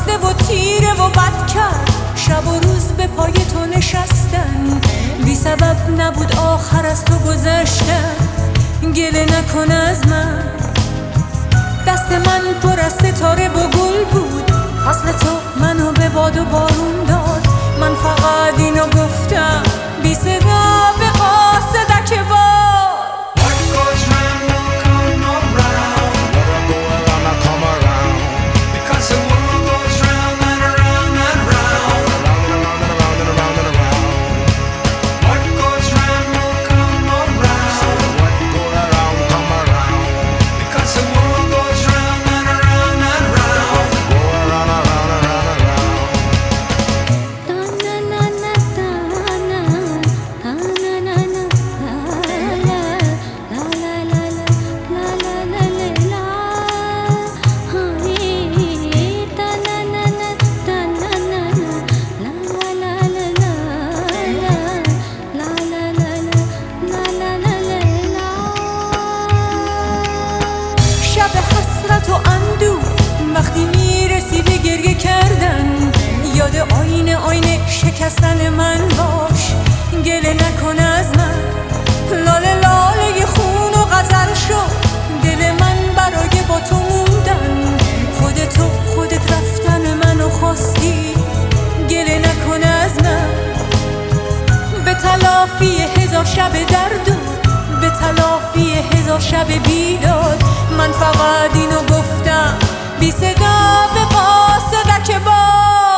خسته و تیره و بد کرد. شب و روز به پای تو نشستن، بی سبب نبود آخر از تو گذشتن. گله نکن از من، دست من پر از ستاره و گل بود. فصل تو منو به باد و بارون داد. من فقط اینو گفتم بی صدا به قاصدک باد. حسرت و اندوه وقتی میرسی به گریه کردن، یاد آینه شکستن من باش. گله نکن از من، لاله لاله خون و غزل شد دل من برای با تو موندن. خودت رفتن منو خواستی، گله نکن از من. به تلافی هزار شب درد و به تلافی هزار شب بیداد، من فقط اینو گفتم بی صدا به قاصدک باد.